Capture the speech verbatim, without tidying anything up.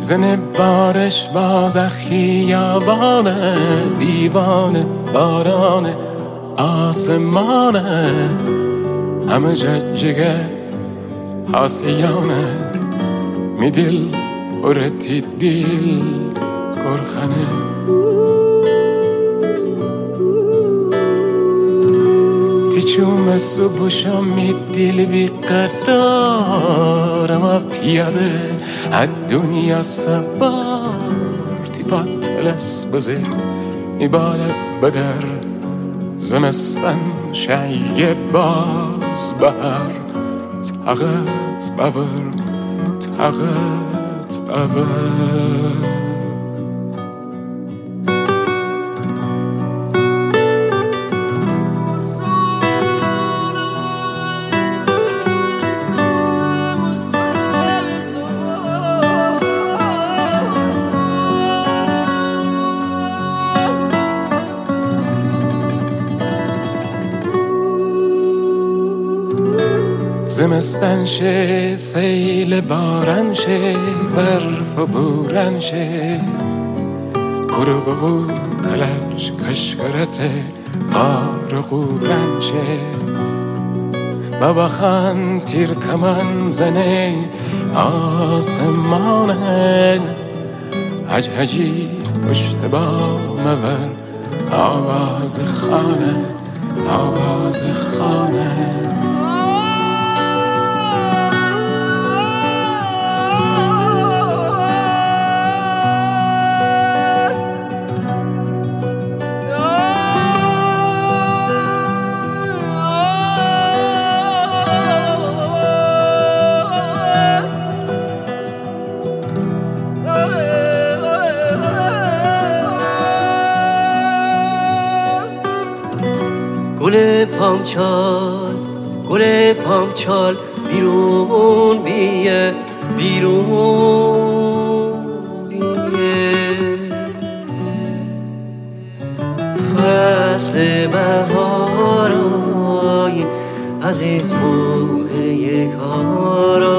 زن بارش باز خیابانه، دیوانه بارانه آسمانه، همه ججگه آسیانه، می دل ورتی دل کرخانه. تیچوم صبح شامی دل بیقرار، اما پیاده از دنیا سبار، تی باطلس بزه میباله بدر، زمستن شعیه باز بهر، تاقت باور تاقت باور. زمستن شه سیل باران شه، برف و بوران شه، کرغو کلچ کشکرت قار قوران شه، بابا خان تیر کمان زنه آسمانه، حج حجی پشت بام ور، آواز خانه آواز خانه. گل پامچال گل پامچال بیرون بیه بیرون بیه، فصل بهارای عزیز موقع کارا،